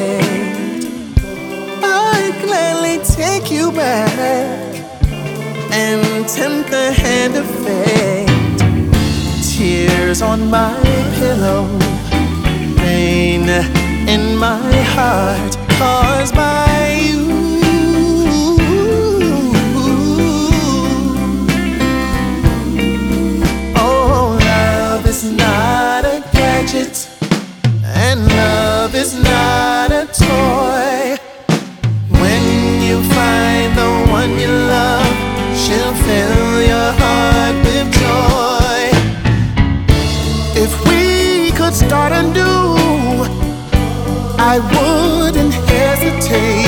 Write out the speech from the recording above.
fate, I'd gladly take you back and tempt the hand of fate. Tears on my pillow, pain in my heart caused by you. Oh, love is not a gadget, and love is not a toy. When you find the one you love, she'll fill your heart with joy. If we could start anew, I wouldn't hesitate